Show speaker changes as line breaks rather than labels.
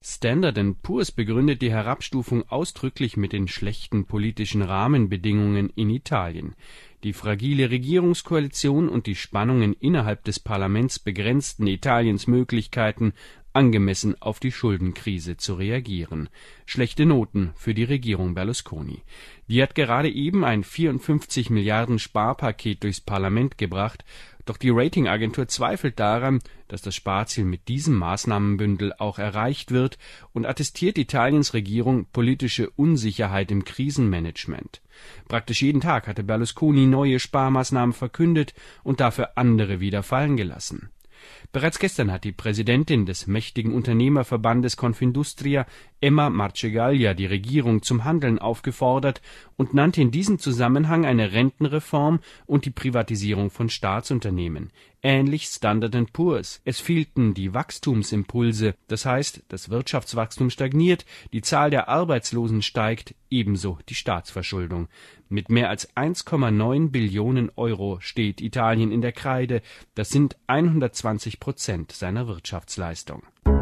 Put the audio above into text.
Standard & Poor's begründet die Herabstufung ausdrücklich mit den schlechten politischen Rahmenbedingungen in Italien. Die fragile Regierungskoalition und die Spannungen innerhalb des Parlaments begrenzten Italiens Möglichkeiten, angemessen auf die Schuldenkrise zu reagieren. Schlechte Noten für die Regierung Berlusconi. Die hat gerade eben ein 54 Milliarden Sparpaket durchs Parlament gebracht, doch die Ratingagentur zweifelt daran, dass das Sparziel mit diesem Maßnahmenbündel auch erreicht wird und attestiert Italiens Regierung politische Unsicherheit im Krisenmanagement. Praktisch jeden Tag hatte Berlusconi neue Sparmaßnahmen verkündet und dafür andere wieder fallen gelassen. Bereits gestern hat die Präsidentin des mächtigen Unternehmerverbandes Confindustria, Emma Marcegaglia, die Regierung zum Handeln aufgefordert und nannte in diesem Zusammenhang eine Rentenreform und die Privatisierung von Staatsunternehmen. Ähnlich Standard & Poor's. Es fehlten die Wachstumsimpulse, das heißt, das Wirtschaftswachstum stagniert, die Zahl der Arbeitslosen steigt, ebenso die Staatsverschuldung. Mit mehr als 1,9 Billionen Euro steht Italien in der Kreide, das sind 120% seiner Wirtschaftsleistung.